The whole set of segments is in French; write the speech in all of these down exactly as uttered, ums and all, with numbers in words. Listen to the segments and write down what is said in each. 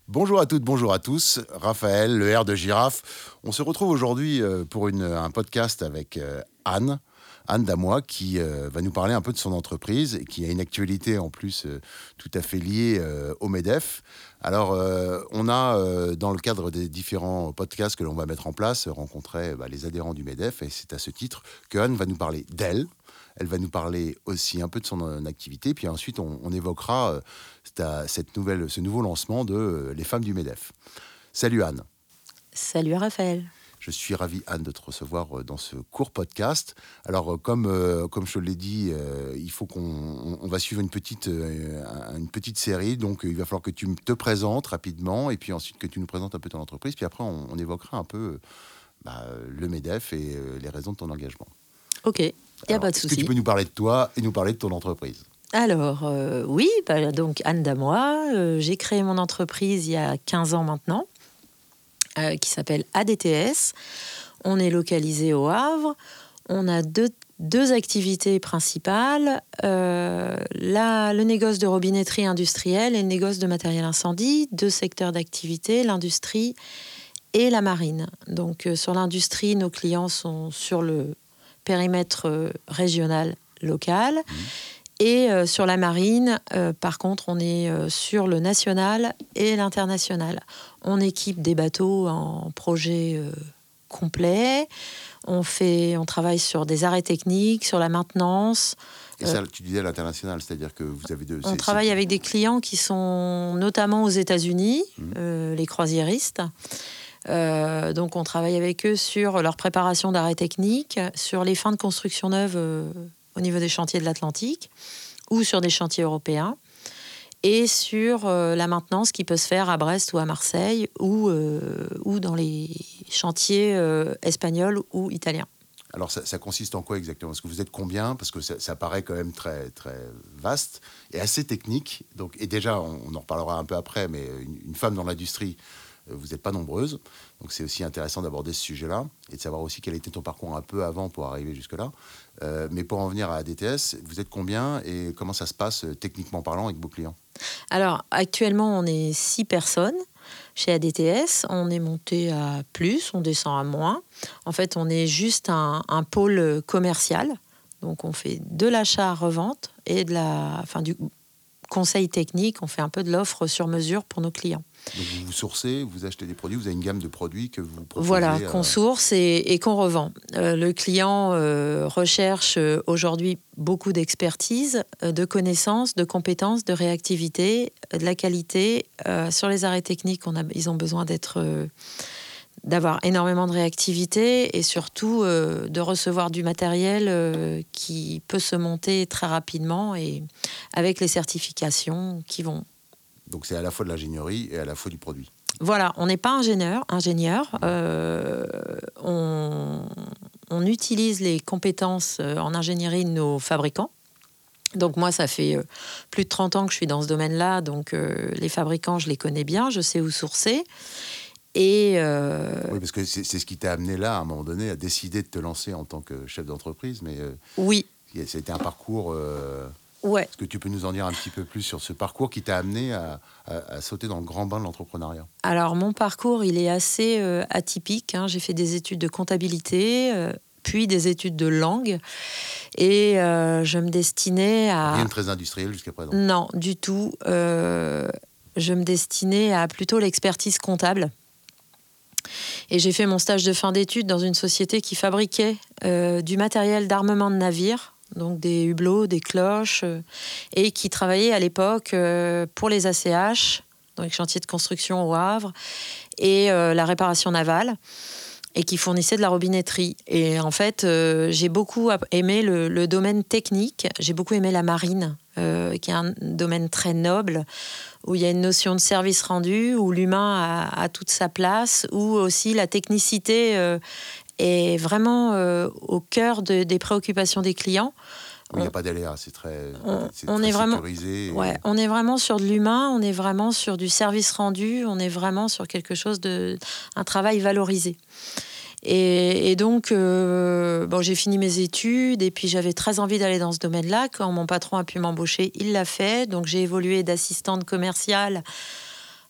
Bonjour à toutes, bonjour à tous. Raphaël, le R de Girafe. On se retrouve aujourd'hui euh, pour une, un podcast avec euh, Anne, Anne Damois, qui euh, va nous parler un peu de son entreprise et qui a une actualité en plus euh, tout à fait liée euh, au MEDEF. Alors, euh, on a, euh, dans le cadre des différents podcasts que l'on va mettre en place, rencontré bah, les adhérents du MEDEF, et c'est à ce titre que Anne va nous parler d'elle. Elle va nous parler aussi un peu de son euh, activité, puis ensuite on, on évoquera euh, cette, cette nouvelle, ce nouveau lancement de euh, Les Femmes du MEDEF. Salut Anne. Salut Raphaël. Je suis ravi, Anne, de te recevoir dans ce court podcast. Alors, comme, euh, comme je te l'ai dit, euh, il faut qu'on on, on va suivre une petite, euh, une petite série. Donc, il va falloir que tu te présentes rapidement et puis ensuite que tu nous présentes un peu ton entreprise. Puis après, on, on évoquera un peu bah, le MEDEF et euh, les raisons de ton engagement. Ok, il n'y a pas de souci. souci. Est-ce que tu peux nous parler de toi et nous parler de ton entreprise ? Alors, euh, oui, bah, donc Anne Damois, euh, j'ai créé mon entreprise il y a quinze ans maintenant, euh, qui s'appelle A D T S. On est localisé au Havre. On a deux, deux activités principales, euh, la, le négoce de robinetterie industrielle et le négoce de matériel incendie, deux secteurs d'activité, l'industrie et la marine. Donc, euh, sur l'industrie, nos clients sont sur le périmètre euh, régional, local. Mmh. Et euh, sur la marine, euh, par contre, on est euh, sur le national et l'international. On équipe des bateaux en projet euh, complet. On, fait, on travaille sur des arrêts techniques, sur la maintenance. Et ça, tu disais à l'international, c'est-à-dire que vous avez deux... On c'est, travaille c'est... avec des clients qui sont notamment aux États-Unis, mmh. euh, les croisiéristes. Euh, donc, on travaille avec eux sur leur préparation d'arrêts techniques, sur les fins de construction neuve euh, au niveau des chantiers de l'Atlantique ou sur des chantiers européens, et sur euh, la maintenance qui peut se faire à Brest ou à Marseille ou, euh, ou dans les chantiers euh, espagnols ou italiens. Alors, ça, ça consiste en quoi exactement ? Parce que vous êtes combien ? Parce que ça, ça paraît quand même très, très vaste et assez technique. Donc, et déjà, on, on en reparlera un peu après, mais une, une femme dans l'industrie, vous n'êtes pas nombreuses. Donc, c'est aussi intéressant d'aborder ce sujet-là et de savoir aussi quel était ton parcours un peu avant pour arriver jusque-là. Euh, mais pour en venir à A D T S, vous êtes combien et comment ça se passe techniquement parlant avec vos clients ? Alors, actuellement, on est six personnes. Chez A D T S, on est monté à plus, on descend à moins. En fait, on est juste un, un pôle commercial. Donc, on fait de l'achat-revente et de la, enfin, du conseil technique. On fait un peu de l'offre sur mesure pour nos clients. Donc, vous vous sourcez, vous achetez des produits, vous avez une gamme de produits que vous proposez. Voilà, à... qu'on source et, et qu'on revend. Euh, le client euh, recherche aujourd'hui beaucoup d'expertise, de connaissances, de compétences, de réactivité, de la qualité. Euh, sur les arrêts techniques, on a, ils ont besoin d'être, euh, d'avoir énormément de réactivité et surtout euh, de recevoir du matériel euh, qui peut se monter très rapidement et avec les certifications qui vont. Donc, c'est à la fois de l'ingénierie et à la fois du produit. Voilà, on n'est pas ingénieur. ingénieur euh, on, on utilise les compétences en ingénierie de nos fabricants. Donc moi, ça fait plus de trente ans que je suis dans ce domaine-là. Donc euh, les fabricants, je les connais bien, je sais où sourcer. Et euh... Oui, parce que c'est, c'est ce qui t'a amené là, à un moment donné, à décider de te lancer en tant que chef d'entreprise. Mais euh, oui. C'était un parcours... Euh... Ouais. Est-ce que tu peux nous en dire un petit peu plus sur ce parcours qui t'a amené à, à, à sauter dans le grand bain de l'entrepreneuriat ? Alors, mon parcours, il est assez euh, atypique. Hein. J'ai fait des études de comptabilité, euh, puis des études de langue. Et euh, je me destinais à... Rien de très industriel jusqu'à présent ? Non, du tout. Euh, je me destinais à plutôt l'expertise comptable. Et j'ai fait mon stage de fin d'études dans une société qui fabriquait euh, du matériel d'armement de navires, donc des hublots, des cloches, euh, et qui travaillait à l'époque euh, pour les A C H, donc les chantiers de construction au Havre, et euh, la réparation navale, et qui fournissait de la robinetterie. Et en fait, euh, j'ai beaucoup aimé le, le domaine technique, j'ai beaucoup aimé la marine, euh, qui est un domaine très noble, où il y a une notion de service rendu, où l'humain a, a toute sa place, où aussi la technicité euh, est vraiment euh, au cœur de, des préoccupations des clients. Oui, il n'y a pas d'aléa, c'est très, on, c'est on très est vraiment, sécurisé. Et... Ouais, on est vraiment sur de l'humain, on est vraiment sur du service rendu, on est vraiment sur quelque chose de... un travail valorisé. Et, et donc, euh, bon, j'ai fini mes études et puis j'avais très envie d'aller dans ce domaine-là. Quand mon patron a pu m'embaucher, il l'a fait. Donc, j'ai évolué d'assistante commerciale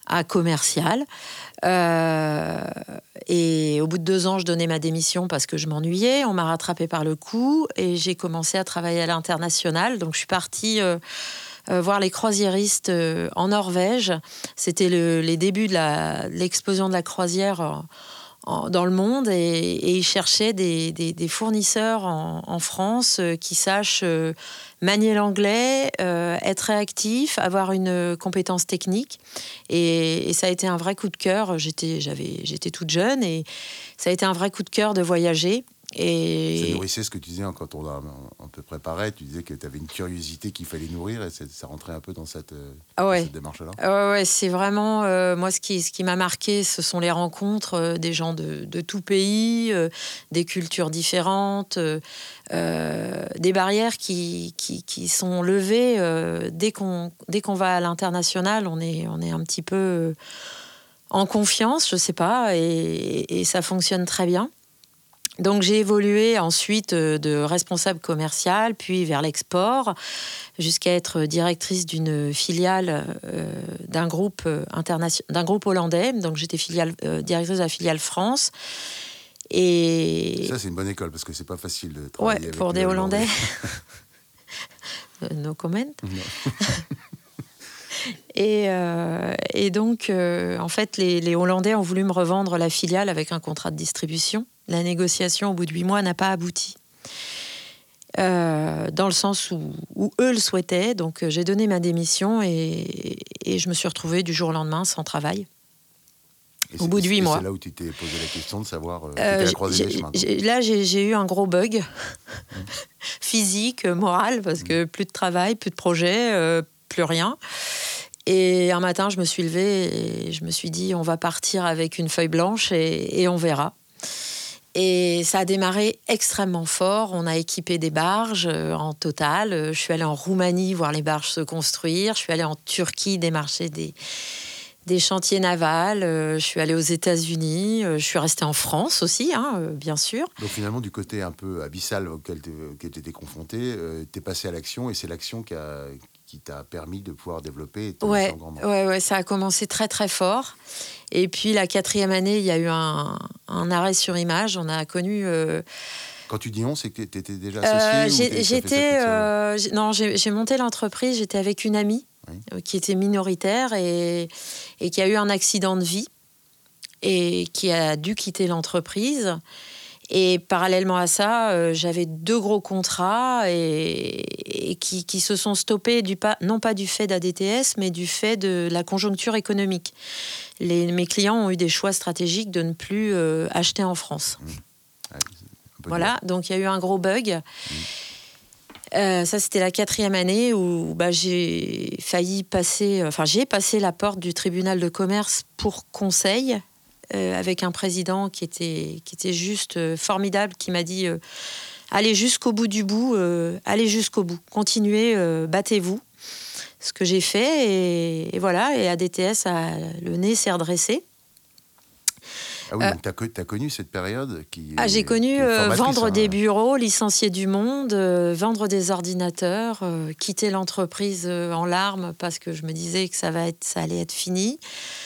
à commercial. Euh, et au bout de deux ans, je donnais ma démission parce que je m'ennuyais. On m'a rattrapée par le cou et j'ai commencé à travailler à l'international. Donc, je suis partie euh, euh, voir les croisiéristes euh, en Norvège. C'était le, les débuts de, la, de l'explosion de la croisière en, en, dans le monde. Et, et ils cherchaient des, des, des fournisseurs en, en France euh, qui sachent euh, manier l'anglais, euh, être réactif, avoir une compétence technique. Et, et ça a été un vrai coup de cœur. J'étais, j'avais, j'étais toute jeune et ça a été un vrai coup de cœur de voyager. Et... Ça nourrissait ce que tu disais quand on, a, on te préparait. Tu disais que tu avais une curiosité qu'il fallait nourrir et ça rentrait un peu dans cette, ah ouais. dans cette démarche-là. Ah ouais, c'est vraiment... Euh, moi, ce qui, ce qui m'a marqué, ce sont les rencontres euh, des gens de, de tout pays, euh, des cultures différentes, euh, euh, des barrières qui, qui, qui sont levées. Euh, dès qu'on, dès qu'on va à l'international, on est, on est un petit peu euh, en confiance, je sais pas, et, et ça fonctionne très bien. Donc j'ai évolué ensuite de responsable commercial, puis vers l'export, jusqu'à être directrice d'une filiale euh, d'un groupe international, d'un groupe hollandais. Donc j'étais filiale, euh, directrice de la filiale France. Et ça c'est une bonne école parce que c'est pas facile de travailler ouais, avec pour les des Hollandais. No comment. Non. Et, euh, et donc, euh, en fait, les, les Hollandais ont voulu me revendre la filiale avec un contrat de distribution. La négociation, au bout de huit mois, n'a pas abouti. Euh, dans le sens où, où eux le souhaitaient. Donc, euh, j'ai donné ma démission et, et je me suis retrouvée du jour au lendemain sans travail. Et au bout de huit mois. C'est là où tu t'es posé la question de savoir... Euh, euh, à la croisée des chemins, j'ai, là, j'ai, j'ai eu un gros bug mmh. physique, moral, parce mmh. que plus de travail, plus de projet, euh, plus rien. Et un matin, je me suis levée et je me suis dit, on va partir avec une feuille blanche et, et on verra. Et ça a démarré extrêmement fort. On a équipé des barges euh, en total. Je suis allée en Roumanie voir les barges se construire. Je suis allée en Turquie démarcher des, des chantiers navals. Je suis allée aux États-Unis. Je suis restée en France aussi, hein, bien sûr. Donc finalement, du côté un peu abyssal auquel tu étais confrontée, euh, tu es passée à l'action et c'est l'action qui a... qui t'a permis de pouvoir développer et de ouais, en grand nombre. Ouais, ouais, ça a commencé très, très fort. Et puis, la quatrième année, il y a eu un, un arrêt sur image. On a connu... Euh... Quand tu dis on, c'est que tu étais déjà associée euh, J'étais... Euh, non, j'ai, j'ai monté l'entreprise. J'étais avec une amie oui. euh, qui était minoritaire et, et qui a eu un accident de vie et qui a dû quitter l'entreprise. Et parallèlement à ça, euh, j'avais deux gros contrats et, et qui, qui se sont stoppés, du pas, non pas du fait d'A D T S, mais du fait de la conjoncture économique. Les, mes clients ont eu des choix stratégiques de ne plus euh, acheter en France. Mmh. Ouais, voilà, dur. Donc il y a eu un gros bug. Mmh. Euh, ça, c'était la quatrième année où bah, j'ai failli passer... Enfin, j'ai passé la porte du tribunal de commerce pour conseil. Euh, avec un président qui était, qui était juste euh, formidable, qui m'a dit euh, allez jusqu'au bout du bout, euh, allez jusqu'au bout, continuez, euh, battez-vous. Ce que j'ai fait, et, et voilà, et A D T S, a, le nez s'est redressé. Ah oui, euh, donc tu as, as connu cette période qui ah, J'ai connu euh, vendre hein. des bureaux, licencier du monde, euh, vendre des ordinateurs, euh, quitter l'entreprise euh, en larmes parce que je me disais que ça, va être, ça allait être fini.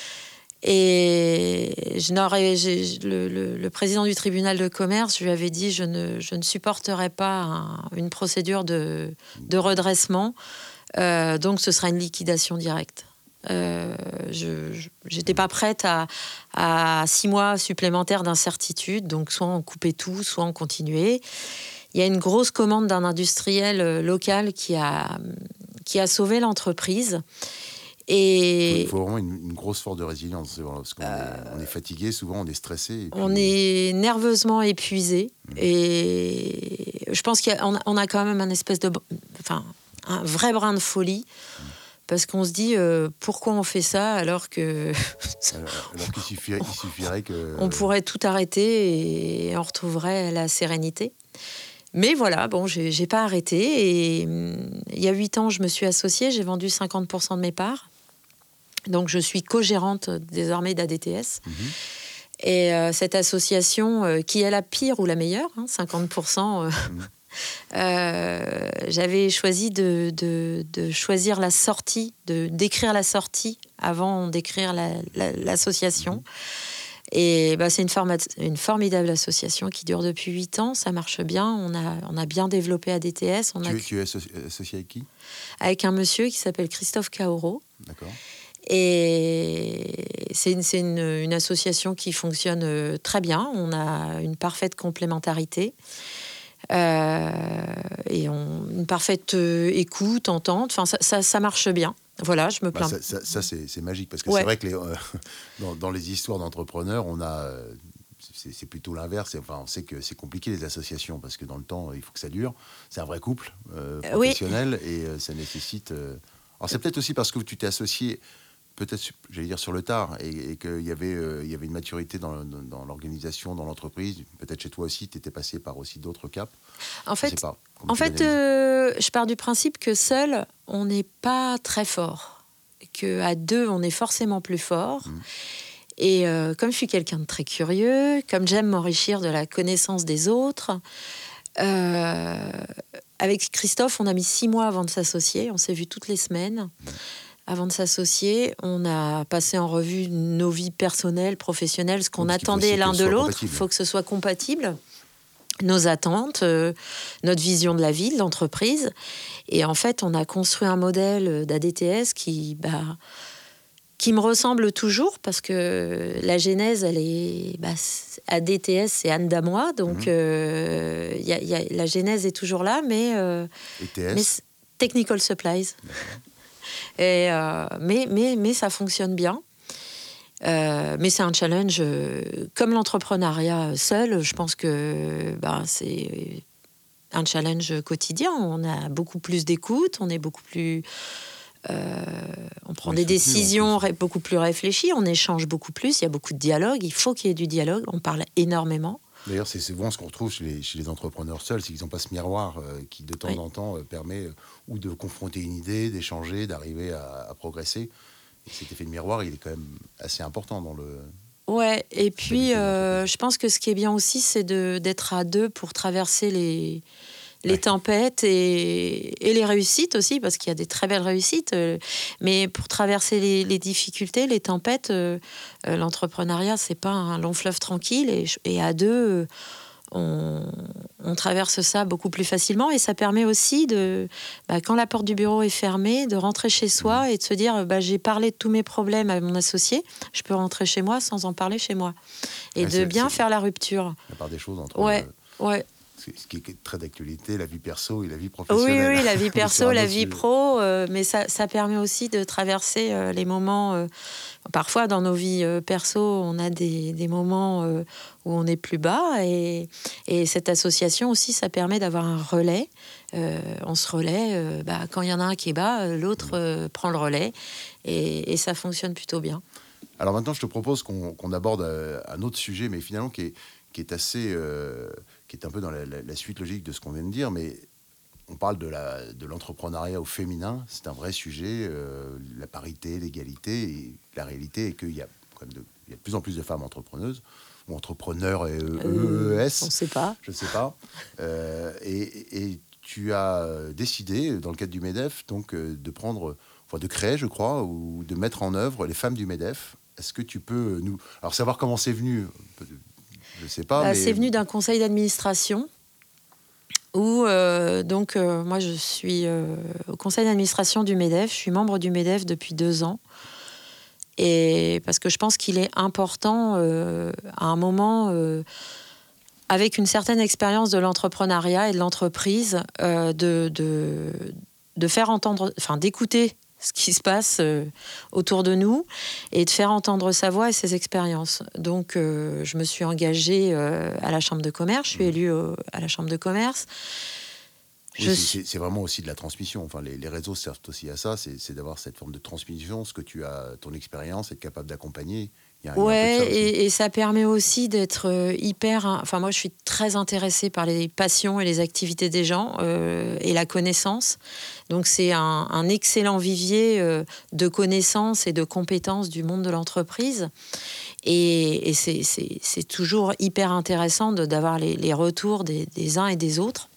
Et je n'aurais, j'ai, le, le, le président du tribunal de commerce, je lui avais dit je ne, je ne supporterai pas un, une procédure de, de redressement, euh, donc ce sera une liquidation directe. Euh, je n'étais pas prête à, à six mois supplémentaires d'incertitude, donc soit on coupait tout, soit on continuait. Il y a une grosse commande d'un industriel local qui a, qui a sauvé l'entreprise. Et il faut, faut vraiment une, une grosse force de résilience. Parce qu'on euh, est, on est fatigué, souvent on est stressé. Et puis... On est nerveusement épuisé. Mmh. Et je pense qu'on a, on a quand même un espèce de... Enfin, un vrai brin de folie. Mmh. Parce qu'on se dit, euh, pourquoi on fait ça alors que... alors, alors qu'il suffirait, il suffirait que... On pourrait tout arrêter et on retrouverait la sérénité. Mais voilà, bon, j'ai, j'ai pas arrêté. Et hum, il y a huit ans, je me suis associée. J'ai vendu cinquante pour cent de mes parts. Donc, je suis co-gérante désormais d'A D T S. Mmh. Et euh, cette association, euh, qui est la pire ou la meilleure, hein, cinquante pour cent, euh, mmh. euh, j'avais choisi de, de, de choisir la sortie, de, d'écrire la sortie avant d'écrire la, la, l'association. Et bah, c'est une, forma- une formidable association qui dure depuis huit ans. Ça marche bien. On a, on a bien développé A D T S. On tu, a... es, tu es associ- associé avec qui? Avec un monsieur qui s'appelle Christophe Kaoro. D'accord. Et c'est, une, c'est une, une association qui fonctionne très bien. On a une parfaite complémentarité. Euh, et on, une parfaite euh, écoute, entente. Enfin, ça, ça, ça marche bien. Voilà, je me plains. Bah, ça, ça, ça c'est, c'est magique parce que ouais. c'est vrai que les, euh, dans, dans les histoires d'entrepreneurs, on a, euh, c'est, c'est plutôt l'inverse. Enfin, on sait que c'est compliqué les associations parce que dans le temps, il faut que ça dure. C'est un vrai couple euh, professionnel oui. et euh, ça nécessite. Euh... Alors c'est peut-être aussi parce que tu t'es associé. Peut-être, j'allais dire, sur le tard, et, et qu'il y avait, euh, il y avait une maturité dans, dans, dans l'organisation, dans l'entreprise. Peut-être chez toi aussi, tu étais passé par aussi d'autres caps. En fait, je sais pas, en fait euh, je pars du principe que seul, on n'est pas très fort. Qu'à deux, on est forcément plus fort. Mmh. Et euh, comme je suis quelqu'un de très curieux, comme j'aime m'enrichir de la connaissance des autres, euh, avec Christophe, on a mis six mois avant de s'associer. On s'est vu toutes les semaines. Mmh. Avant de s'associer, on a passé en revue nos vies personnelles, professionnelles, ce qu'on Donc, attendait l'un de l'autre. Il faut que ce soit compatible. Nos attentes, euh, notre vision de la vie, de l'entreprise. Et en fait, on a construit un modèle d'A D T S qui, bah, qui me ressemble toujours parce que la genèse, elle est... Bah, A D T S, c'est Anne Damois. Donc, mmh. euh, y a, y a, la genèse est toujours là, mais... Euh, Et T S mais Technical Supplies. Et euh, mais, mais, mais ça fonctionne bien. Euh, mais c'est un challenge. Euh, comme l'entrepreneuriat seul, je pense que bah, c'est un challenge quotidien. On a beaucoup plus d'écoute, on est beaucoup plus... Euh, on prend oui, des décisions ré- beaucoup plus réfléchies, on échange beaucoup plus, il y a beaucoup de dialogue, il faut qu'il y ait du dialogue, on parle énormément. D'ailleurs, c'est souvent ce qu'on retrouve chez les, chez les entrepreneurs seuls, c'est qu'ils n'ont pas ce miroir euh, qui, de temps oui. en temps, euh, permet euh, ou de confronter une idée, d'échanger, d'arriver à, à progresser. Et cet effet de miroir, il est quand même assez important dans le... Ouais, et puis euh, je pense que ce qui est bien aussi, c'est de, d'être à deux pour traverser les... les ouais. tempêtes et, et les réussites aussi, parce qu'il y a des très belles réussites. Euh, mais pour traverser les, les difficultés, les tempêtes, euh, euh, l'entrepreneuriat, c'est pas un long fleuve tranquille. Et, et à deux, on, on traverse ça beaucoup plus facilement. Et ça permet aussi, de, bah, quand la porte du bureau est fermée, de rentrer chez soi mmh. et de se dire bah, j'ai parlé de tous mes problèmes à mon associé, je peux rentrer chez moi sans en parler chez moi. Et ouais, de bien faire la rupture. La part des choses entre... Ouais, euh... ouais. Ce qui est très d'actualité, la vie perso et la vie professionnelle. Oui, oui, la vie perso, la vie pro, euh, mais ça, ça permet aussi de traverser euh, les moments... Euh, parfois, dans nos vies euh, perso, on a des, des moments euh, où on est plus bas, et, et cette association aussi, ça permet d'avoir un relais. Euh, on se relaie, euh, bah, quand il y en a un qui est bas, l'autre euh, prend le relais, et, et ça fonctionne plutôt bien. Alors maintenant, je te propose qu'on, qu'on aborde un autre sujet, mais finalement qui est, qui est assez... Euh, qui est un peu dans la, la, la suite logique de ce qu'on vient de dire, mais on parle de, la, de l'entrepreneuriat au féminin, c'est un vrai sujet, euh, la parité, l'égalité, et la réalité est qu'il y a, quand même de, il y a de plus en plus de femmes entrepreneuses, ou entrepreneurs et E E S, euh, on ne sait pas. Je ne sais pas. Euh, et, et tu as décidé, dans le cadre du MEDEF, donc, de prendre, enfin de créer, je crois, ou de mettre en œuvre les femmes du MEDEF. Est-ce que tu peux nous... Alors, savoir comment c'est venu... Je sais pas, bah, mais... C'est venu d'un conseil d'administration où, euh, donc, euh, moi, je suis euh, au conseil d'administration du MEDEF. Je suis membre du MEDEF depuis deux ans. Et parce que je pense qu'il est important, euh, à un moment, euh, avec une certaine expérience de l'entrepreneuriat et de l'entreprise, euh, de, de, de faire entendre, enfin, d'écouter ce qui se passe euh, autour de nous et de faire entendre sa voix et ses expériences. Donc, euh, je me suis engagée euh, à la Chambre de commerce. Je suis élue euh, à la Chambre de commerce. Oui, je... c'est, c'est vraiment aussi de la transmission. Enfin, les, les réseaux servent aussi à ça. C'est, c'est d'avoir cette forme de transmission, ce que tu as, ton expérience, être capable d'accompagner. Il y a, ouais, il y a un peu de ça et, et ça permet aussi d'être hyper... Enfin, moi, je suis très intéressée par les passions et les activités des gens euh, et la connaissance. Donc, c'est un, un excellent vivier euh, de connaissances et de compétences du monde de l'entreprise. Et, et c'est, c'est, c'est toujours hyper intéressant de, d'avoir les, les retours des, des uns et des autres.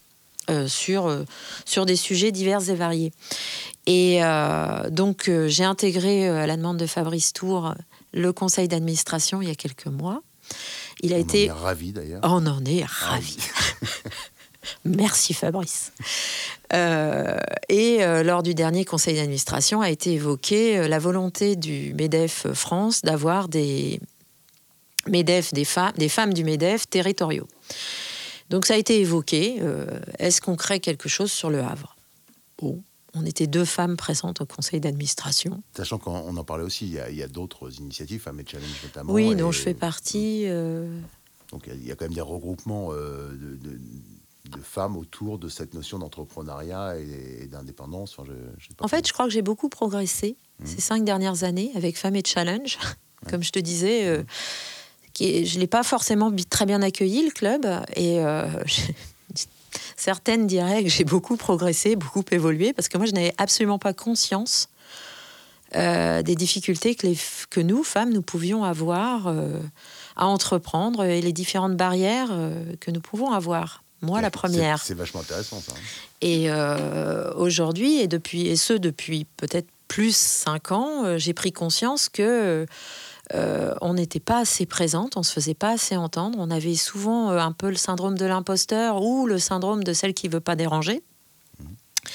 euh, sur, euh, sur des sujets divers et variés. Et euh, donc, euh, j'ai intégré, euh, à la demande de Fabrice Tour, le conseil d'administration il y a quelques mois. Il a On été... en est ravis, d'ailleurs. On en est ravis. Ah, merci, Fabrice. Euh, et euh, lors du dernier conseil d'administration a été évoquée euh, la volonté du MEDEF France d'avoir des MEDEF, des, fa- des femmes du MEDEF territoriaux. Donc ça a été évoqué. Euh, est-ce qu'on crée quelque chose sur le Havre ? Bon, on était deux femmes présentes au conseil d'administration. Sachant qu'on en parlait aussi, il y a, il y a d'autres initiatives, Femmes et Challenge notamment. Oui, et... dont je fais partie. Euh... Donc il y a quand même des regroupements euh, de, de, de femmes autour de cette notion d'entrepreneuriat et, et d'indépendance. Enfin, je, je sais pas en fait, je crois que j'ai beaucoup progressé mmh. ces cinq dernières années avec Femmes et Challenge. Ouais. Comme je te disais, euh, qui est, je ne l'ai pas forcément très bien accueilli, le club. Et euh, je, certaines diraient que j'ai beaucoup progressé, beaucoup évolué, parce que moi, je n'avais absolument pas conscience euh, des difficultés que, les, que nous, femmes, nous pouvions avoir euh, à entreprendre et les différentes barrières euh, que nous pouvons avoir. Moi, la première. C'est, c'est vachement intéressant, ça. Et euh, aujourd'hui, et, depuis, et ce, depuis peut-être plus cinq ans, euh, j'ai pris conscience que euh, on n'était pas assez présente, on ne se faisait pas assez entendre. On avait souvent euh, un peu le syndrome de l'imposteur ou le syndrome de celle qui ne veut pas déranger. Mmh.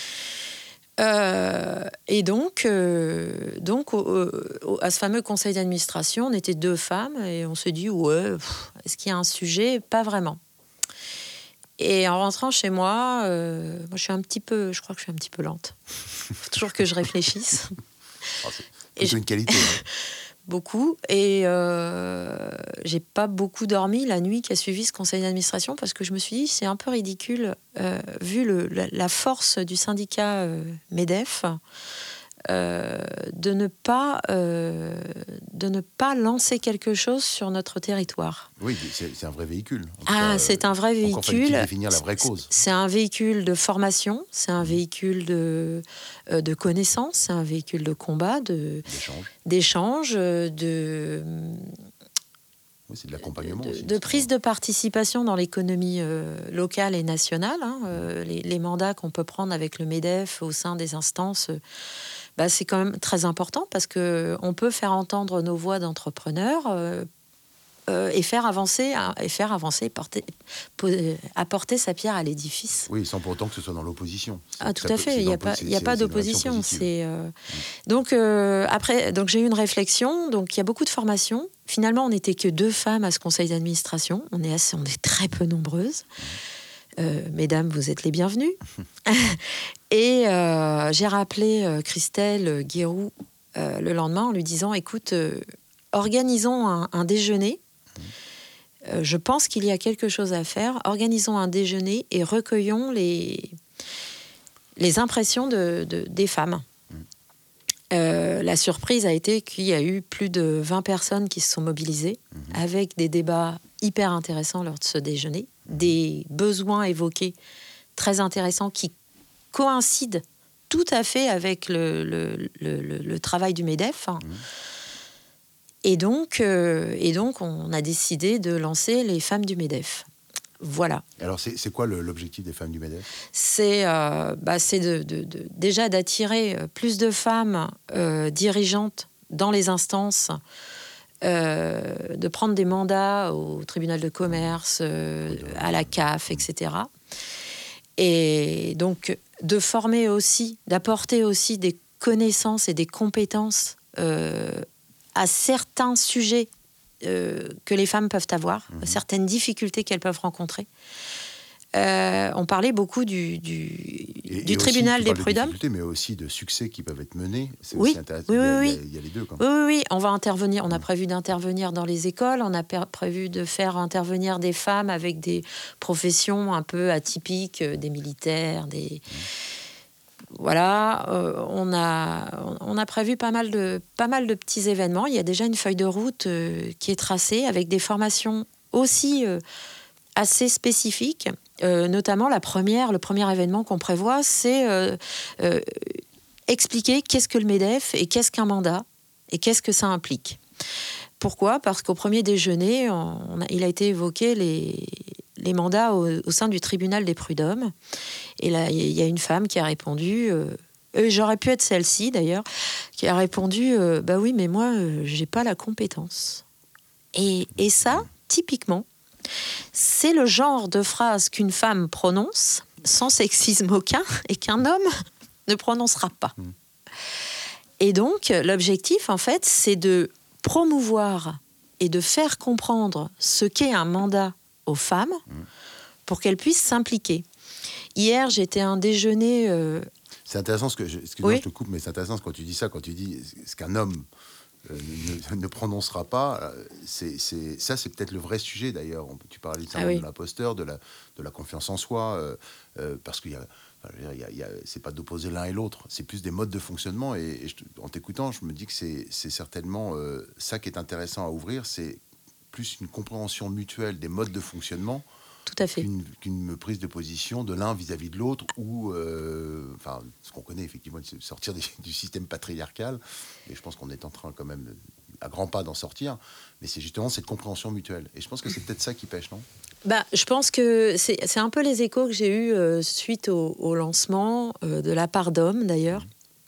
Euh, et donc, euh, donc au, au, à ce fameux conseil d'administration, on était deux femmes et on se dit, ouais, pff, est-ce qu'il y a un sujet ? Pas vraiment. Et en rentrant chez moi, euh, moi je suis un petit peu, je crois que je suis un petit peu lente. Il faut toujours que je réfléchisse. Oh, c'est plutôt une qualité. Hein. Beaucoup. Et euh, j'ai pas beaucoup dormi la nuit qui a suivi ce conseil d'administration parce que je me suis dit c'est un peu ridicule euh, vu le, la, la force du syndicat euh, MEDEF euh, de ne pas euh, de ne pas lancer quelque chose sur notre territoire. Oui, c'est, c'est un vrai véhicule. Ah, cas, c'est un vrai véhicule. Encore faut-il définir la vraie cause. C'est un véhicule de formation, c'est un mmh. véhicule de euh, de connaissances, c'est un véhicule de combat, de d'échange, d'échange, de oui, c'est de l'accompagnement de, aussi, de prise de participation dans l'économie euh, locale et nationale. Hein, euh, les, les mandats qu'on peut prendre avec le MEDEF au sein des instances. Euh, Bah, c'est quand même très important parce qu'on peut faire entendre nos voix d'entrepreneurs euh, euh, et faire avancer, et faire avancer porter, apporter sa pierre à l'édifice. Oui, sans pour autant que ce soit dans l'opposition. C'est, ah, tout à fait, il n'y a pas, il y a pas d'opposition. C'est, euh... mmh. Donc, euh, après, donc, j'ai eu une réflexion, donc il y a beaucoup de formations. Finalement, on n'était que deux femmes à ce conseil d'administration. On est, assez, on est très peu nombreuses. Mmh. Euh, mesdames, vous êtes les bienvenues. Et euh, j'ai rappelé euh, Christelle Guéroux euh, le lendemain en lui disant, écoute, euh, organisons un, un déjeuner. Euh, je pense qu'il y a quelque chose à faire. Organisons un déjeuner et recueillons les, les impressions de, de, des femmes. Euh, la surprise a été qu'il y a eu plus de vingt personnes qui se sont mobilisées mmh. avec des débats hyper intéressants lors de ce déjeuner, des besoins évoqués très intéressants qui coïncident tout à fait avec le, le, le, le, le travail du MEDEF. Mmh. Et, donc, euh, et donc, on a décidé de lancer les femmes du MEDEF. Voilà. Alors, c'est, c'est quoi le, l'objectif des femmes du MEDEF ? C'est, euh, bah, c'est de, de, de, déjà d'attirer plus de femmes euh, dirigeantes dans les instances, euh, de prendre des mandats au tribunal de commerce, euh, à la C A F, et cetera. Et donc, de former aussi, d'apporter aussi des connaissances et des compétences euh, à certains sujets Euh, que les femmes peuvent avoir, mmh. certaines difficultés qu'elles peuvent rencontrer. Euh, on parlait beaucoup du, du, et, du et tribunal aussi, des de prud'hommes. Mais aussi de succès qui peuvent être menés. C'est oui. aussi intéressant. Oui, oui, il, y a, oui. il, y a, il y a les deux. Quand oui, oui, oui. On va intervenir. On a prévu d'intervenir dans les écoles. On a per- prévu de faire intervenir des femmes avec des professions un peu atypiques, des militaires, des... Mmh. Voilà, euh, on, a, on a prévu pas mal, de, pas mal de petits événements. Il y a déjà une feuille de route euh, qui est tracée avec des formations aussi euh, assez spécifiques. Euh, notamment, la première, le premier événement qu'on prévoit, c'est euh, euh, expliquer qu'est-ce que le MEDEF et qu'est-ce qu'un mandat et qu'est-ce que ça implique. Pourquoi ? Parce qu'au premier déjeuner, on a, il a été évoqué les, les mandats au, au sein du tribunal des prud'hommes. Et là, il y a une femme qui a répondu, euh, et j'aurais pu être celle-ci d'ailleurs, qui a répondu euh, bah oui, mais moi, euh, j'ai pas la compétence. Et, et ça, typiquement, c'est le genre de phrase qu'une femme prononce sans sexisme aucun et qu'un homme ne prononcera pas. Mmh. Et donc, l'objectif, en fait, c'est de promouvoir et de faire comprendre ce qu'est un mandat aux femmes pour qu'elles puissent s'impliquer. Hier, j'étais à un déjeuner... Euh... C'est intéressant, ce que je, excuse-moi, oui. je te coupe, mais c'est intéressant quand tu dis ça, quand tu dis ce qu'un homme euh, ne, ne prononcera pas, c'est, c'est, ça c'est peut-être le vrai sujet d'ailleurs. Tu parlais du syndrome ah oui. de l'imposteur, de la, de la confiance en soi, euh, euh, parce qu'il y a... Enfin, il y a, il y a, c'est pas d'opposer l'un et l'autre, c'est plus des modes de fonctionnement. Et, et je, en t'écoutant, je me dis que c'est, c'est certainement euh, ça qui est intéressant à ouvrir, c'est plus une compréhension mutuelle des modes de fonctionnement. Tout à fait. Qu'une, qu'une prise de position de l'un vis-à-vis de l'autre, ou euh, enfin, ce qu'on connaît effectivement, de sortir des, du système patriarcal. Et je pense qu'on est en train quand même à grands pas d'en sortir. Mais c'est justement cette compréhension mutuelle. Et je pense que c'est peut-être ça qui pêche, non ? Bah, je pense que c'est, c'est un peu les échos que j'ai eus euh, suite au, au lancement euh, de la part d'hommes, d'ailleurs.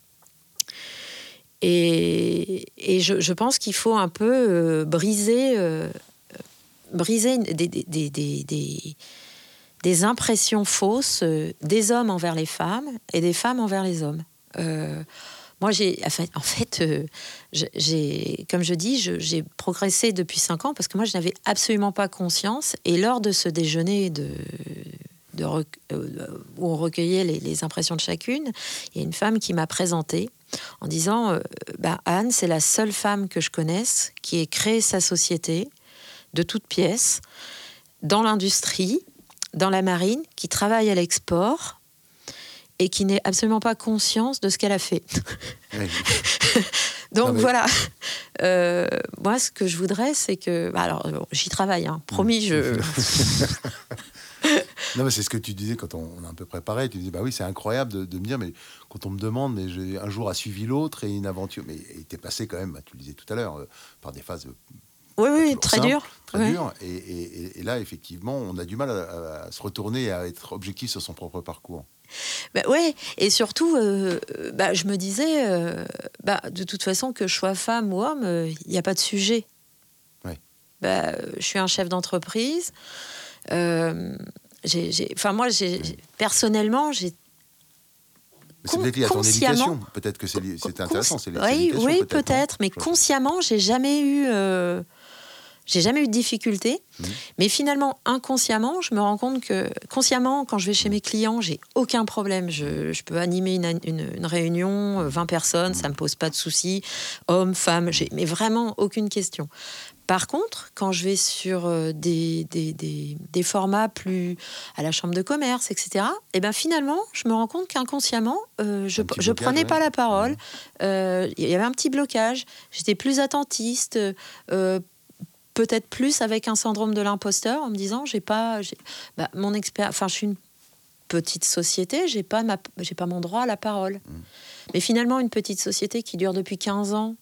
Et, et je, je pense qu'il faut un peu euh, briser, euh, briser des, des, des, des, des, des impressions fausses euh, des hommes envers les femmes et des femmes envers les hommes. Euh, Moi, j'ai, en fait, en fait euh, j'ai, comme je dis, je, j'ai progressé depuis cinq ans parce que moi, je n'avais absolument pas conscience. Et lors de ce déjeuner de, de rec, euh, où on recueillait les, les impressions de chacune, il y a une femme qui m'a présentée en disant euh, bah, Anne, c'est la seule femme que je connaisse qui ait créé sa société de toutes pièces, dans l'industrie, dans la marine, qui travaille à l'export et qui n'est absolument pas conscience de ce qu'elle a fait. Oui. Donc non, mais... voilà. Euh, moi, ce que je voudrais, c'est que... Bah, alors, bon, j'y travaille, hein. Promis, je... Non, mais c'est ce que tu disais quand on, on a un peu préparé. Tu disais, bah oui, c'est incroyable de, de me dire, mais quand on me demande, mais j'ai, un jour a suivi l'autre et une aventure... Mais t'es passé quand même, bah, tu le disais tout à l'heure, euh, par des phases... Oui, oui, très simple, dur. Très ouais. dur. Et, et, et là, effectivement, on a du mal à, à se retourner et à être objectif sur son propre parcours. Bah ouais, et surtout, euh, bah, je me disais, euh, bah, de toute façon, que je sois femme ou homme, il euh, n'y a pas de sujet. Ouais. Bah, je suis un chef d'entreprise. Euh, j'ai, j'ai, enfin, moi, j'ai, j'ai, personnellement, j'ai. Mais c'est peut-être lié à ton éducation. Peut-être que c'est, c'est intéressant. C'est oui, oui, peut-être. peut-être mais consciemment, j'ai jamais eu. Euh, J'ai jamais eu de difficulté, mmh. mais finalement, inconsciemment, je me rends compte que, consciemment, quand je vais chez mes clients, j'ai aucun problème. Je, je peux animer une, une, une réunion, vingt personnes, ça me pose pas de soucis, hommes, femmes, j'ai, mais vraiment aucune question. Par contre, quand je vais sur des, des, des, des formats plus à la chambre de commerce, et cetera, et ben finalement, je me rends compte qu'inconsciemment, euh, je ne prenais pas ouais. la parole. Il euh, y avait un petit blocage. J'étais plus attentiste, euh, peut-être plus avec un syndrome de l'imposteur, en me disant, j'ai pas, j'ai, bah, mon expéri- enfin, je suis une petite société, j'ai pas ma, j'ai pas mon droit à la parole. Mmh. Mais finalement, une petite société qui dure depuis quinze ans.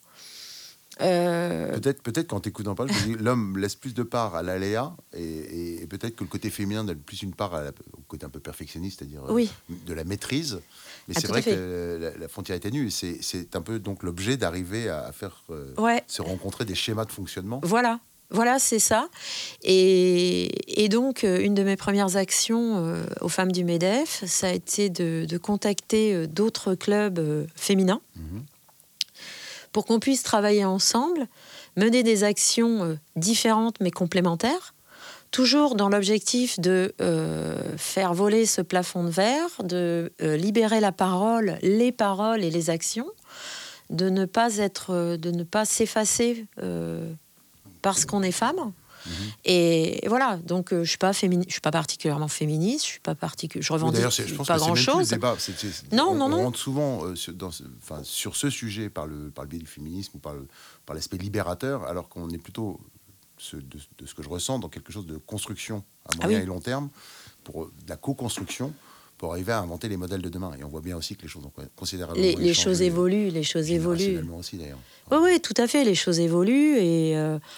Euh... Peut-être, peut-être quand tu écoutes en parler, l'homme laisse plus de part à l'aléa et, et, et peut-être que le côté féminin donne plus une part à la, au côté un peu perfectionniste, c'est-à-dire oui. euh, de la maîtrise. Mais ah, c'est vrai que la, la frontière est ténue et c'est, c'est un peu donc l'objet d'arriver à, à faire euh, ouais. se rencontrer des schémas de fonctionnement. Voilà. Voilà, c'est ça. Et, et donc, une de mes premières actions euh, aux femmes du MEDEF, ça a été de, de contacter euh, d'autres clubs euh, féminins mmh. pour qu'on puisse travailler ensemble, mener des actions euh, différentes mais complémentaires, toujours dans l'objectif de euh, faire voler ce plafond de verre, de euh, libérer la parole, les paroles et les actions, de ne pas être, de ne pas s'effacer euh, parce qu'on est femme. Mmh. Et, et voilà, donc euh, je suis pas fémini- je suis pas particulièrement féministe, je suis pas particu- je revendique oui, je pense pas que grand c'est chose. Même plus le débat. C'est, c'est, non, on, non, non. On rentre souvent euh, sur, dans ce, enfin, sur ce sujet par le par le biais du féminisme ou par le, par l'aspect libérateur, alors qu'on est plutôt ce, de, de ce que je ressens dans quelque chose de construction à moyen ah oui. et long terme, pour de la co-construction, pour arriver à inventer les modèles de demain. Et on voit bien aussi que les choses ont considérablement les, les choses évoluent, les choses évoluent. Aussi d'ailleurs. Oui, oui, tout à fait. Les choses évoluent et euh,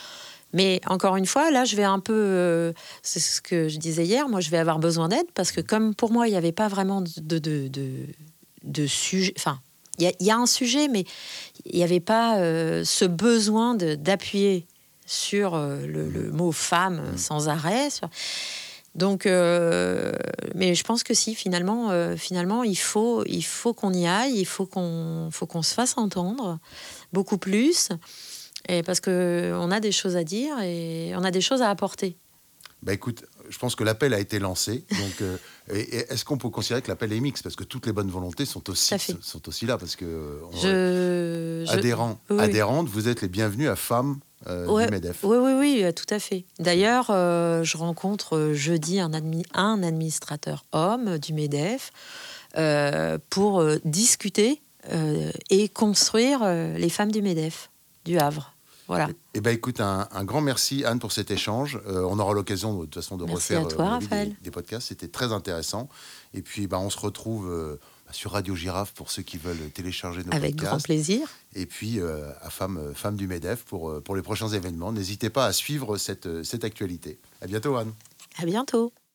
Mais encore une fois, là, je vais un peu... euh, c'est ce que je disais hier, moi, je vais avoir besoin d'aide parce que comme pour moi, il n'y avait pas vraiment de, de, de, de sujet... Enfin, il y a, y a un sujet, mais il n'y avait pas euh, ce besoin de, d'appuyer sur euh, le, le mot femme Mmh. sans arrêt. Sur... Donc, euh, mais je pense que si, finalement, euh, finalement il faut, il faut qu'on y aille, il faut qu'on, faut qu'on se fasse entendre beaucoup plus. Et parce qu'on a des choses à dire et on a des choses à apporter. Bah écoute, je pense que l'appel a été lancé. Donc, euh, et, et est-ce qu'on peut considérer que l'appel est mixte? Parce que toutes les bonnes volontés sont aussi, sont aussi là. Parce que on, je, adhérents, je, oui. adhérentes, vous êtes les bienvenus à Femmes euh, ouais, du MEDEF. Oui, oui, oui, tout à fait. D'ailleurs, euh, je rencontre jeudi un, admi- un administrateur homme du MEDEF euh, pour euh, discuter euh, et construire euh, les femmes du MEDEF, du Havre. Voilà. Eh ben, écoute, un, un grand merci, Anne, pour cet échange. Euh, on aura l'occasion, de toute façon, de merci refaire à toi, euh, Raphaël. des, des podcasts. C'était très intéressant. Et puis, bah, on se retrouve euh, sur Radio Girafe pour ceux qui veulent télécharger nos Avec podcasts. Avec grand plaisir. Et puis, euh, à Femmes, Femmes du MEDEF pour, pour les prochains événements. N'hésitez pas à suivre cette, cette actualité. À bientôt, Anne. À bientôt.